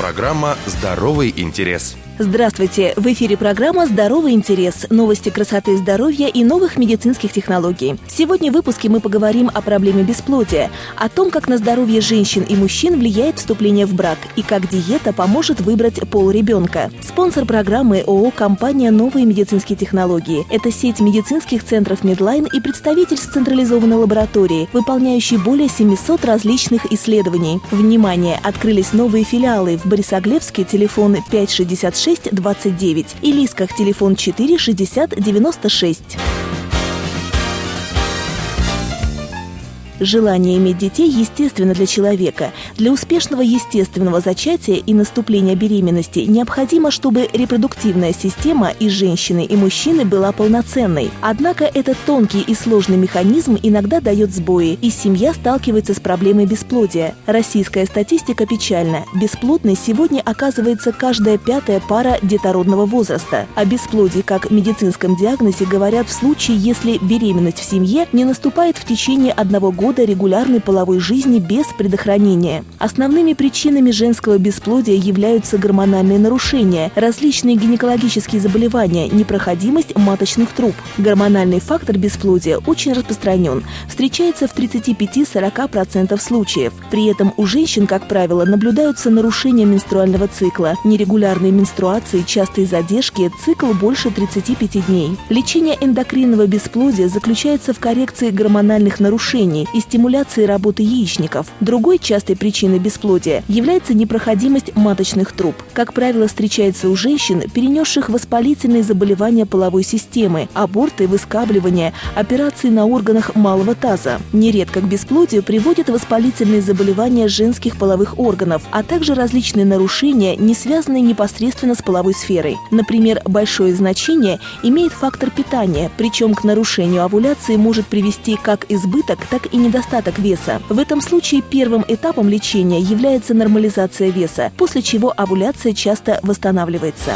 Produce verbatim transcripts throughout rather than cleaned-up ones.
Программа «Здоровый интерес». Здравствуйте! В эфире программа «Здоровый интерес». Новости красоты и здоровья и новых медицинских технологий. Сегодня в выпуске мы поговорим о проблеме бесплодия, о том, как на здоровье женщин и мужчин влияет вступление в брак и как диета поможет выбрать пол ребенка. Спонсор программы ООО «Компания Новые медицинские технологии». Это сеть медицинских центров Медлайн и представительств централизованной лаборатории, выполняющей более семисот различных исследований. Внимание! Открылись новые филиалы в Борисоглебске, телефон пять шестьдесят шесть двадцать девять и Лисках, телефон четыре шестьдесят девяносто шесть. Желание иметь детей естественно для человека. Для успешного естественного зачатия и наступления беременности необходимо, чтобы репродуктивная система и женщины, и мужчины была полноценной. Однако этот тонкий и сложный механизм иногда дает сбои, и семья сталкивается с проблемой бесплодия. Российская статистика печальна. Бесплодной сегодня оказывается каждая пятая пара детородного возраста. О бесплодии как медицинском диагнозе говорят в случае, если беременность в семье не наступает в течение одного года регулярной половой жизни без предохранения. Основными причинами женского бесплодия являются гормональные нарушения, различные гинекологические заболевания, непроходимость маточных труб. Гормональный фактор бесплодия очень распространен, встречается в тридцати пяти — сорока процентах случаев. При этом у женщин, как правило, наблюдаются нарушения менструального цикла, нерегулярные менструации, частые задержки, цикл больше тридцати пяти дней. Лечение эндокринного бесплодия заключается в коррекции гормональных нарушений и стимуляции работы яичников. Другой частой причиной бесплодия является непроходимость маточных труб. Как правило, встречается у женщин, перенесших воспалительные заболевания половой системы, аборты, выскабливания, операции на органах малого таза. Нередко к бесплодию приводят воспалительные заболевания женских половых органов, а также различные нарушения, не связанные непосредственно с половой сферой. Например, большое значение имеет фактор питания, причем к нарушению овуляции может привести как избыток, так и недостаток веса. В этом случае первым этапом лечения является нормализация веса, после чего овуляция часто восстанавливается.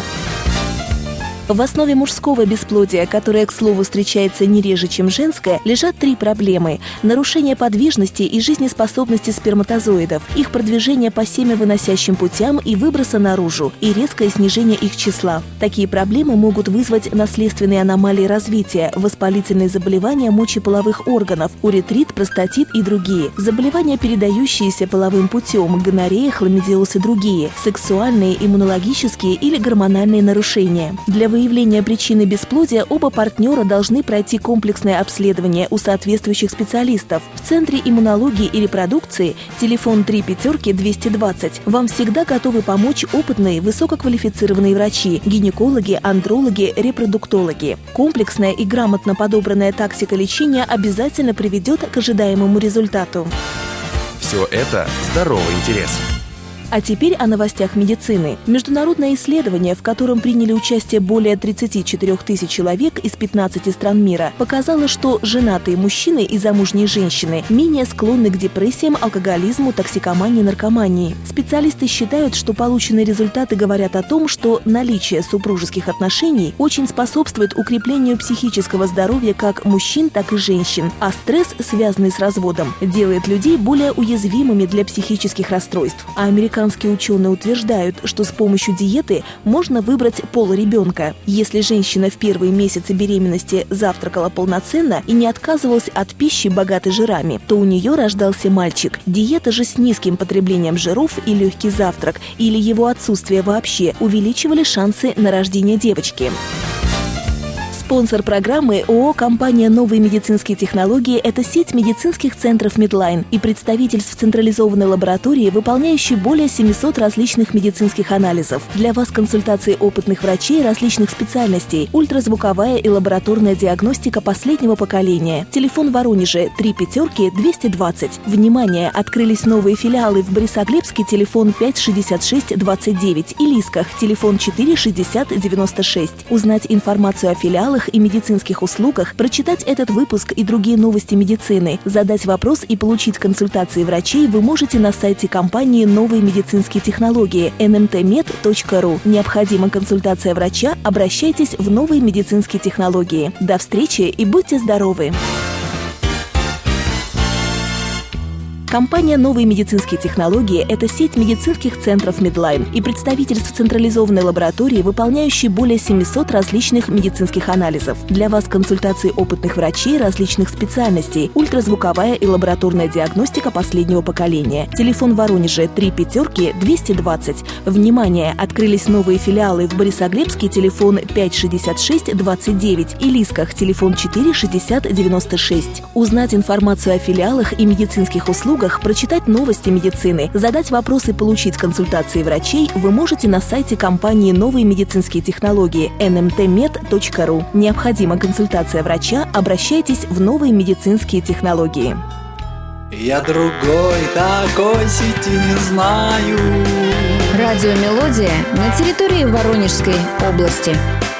В основе мужского бесплодия, которое, к слову, встречается не реже, чем женское, лежат три проблемы: нарушение подвижности и жизнеспособности сперматозоидов, их продвижение по семявыносящим путям и выброса наружу, и резкое снижение их числа. Такие проблемы могут вызвать наследственные аномалии развития, воспалительные заболевания мочеполовых органов, уретрит, простатит и другие, заболевания, передающиеся половым путем, гонорея, хламидиоз и другие, сексуальные, иммунологические или гормональные нарушения. Для выявления причины бесплодия оба партнера должны пройти комплексное обследование у соответствующих специалистов. В Центре иммунологии и репродукции, телефон три пятерки двести двадцать, вам всегда готовы помочь опытные, высококвалифицированные врачи, гинекологи, андрологи, репродуктологи. Комплексная и грамотно подобранная тактика лечения обязательно приведет к ожидаемому результату. Все это «Здоровый интерес». А теперь о новостях медицины. Международное исследование, в котором приняли участие более тридцати четырёх тысяч человек из пятнадцати стран мира, показало, что женатые мужчины и замужние женщины менее склонны к депрессиям, алкоголизму, токсикомании, наркомании. Специалисты считают, что полученные результаты говорят о том, что наличие супружеских отношений очень способствует укреплению психического здоровья как мужчин, так и женщин, а стресс, связанный с разводом, делает людей более уязвимыми для психических расстройств. А американские Американские ученые утверждают, что с помощью диеты можно выбрать пол ребенка. Если женщина в первые месяцы беременности завтракала полноценно и не отказывалась от пищи, богатой жирами, то у нее рождался мальчик. Диета же с низким потреблением жиров и легкий завтрак или его отсутствие вообще увеличивали шансы на рождение девочки. Спонсор программы ООО «Компания Новые медицинские технологии» – это сеть медицинских центров Медлайн и представительств централизованной лаборатории, выполняющей более семисот различных медицинских анализов. Для вас консультации опытных врачей различных специальностей, ультразвуковая и лабораторная диагностика последнего поколения. Телефон в Воронеже три пятерки двести двадцать. Внимание! Открылись новые филиалы в Борисоглебске, телефон пять шестьдесят шесть двадцать девять и Лисках, телефон четыре шестьдесят девяносто шесть. Узнать информацию о филиалах и медицинских услугах, прочитать этот выпуск и другие новости медицины, задать вопрос и получить консультации врачей вы можете на сайте компании «Новые медицинские технологии» эн эм тэ мед точка ру. Необходима консультация врача? Обращайтесь в «Новые медицинские технологии». До встречи и будьте здоровы! Компания «Новые медицинские технологии» – это сеть медицинских центров Медлайн и представительств централизованной лаборатории, выполняющей более семисот различных медицинских анализов. Для вас консультации опытных врачей различных специальностей, ультразвуковая и лабораторная диагностика последнего поколения. Телефон в Воронеже три пятерки двести двадцать. Внимание! Открылись новые филиалы в Борисоглебске, телефон пять шестьдесят шесть двадцать девять и Лисках, телефон четыре шестьдесят девяносто шесть. Узнать информацию о филиалах и медицинских услугах, прочитать новости медицины, задать вопросы и получить консультации врачей вы можете на сайте компании «Новые медицинские технологии» эн эм тэ мед точка ру. Необходима консультация врача, обращайтесь в «Новые медицинские технологии». Я другой такой сети не знаю. Радио «Мелодия» на территории Воронежской области.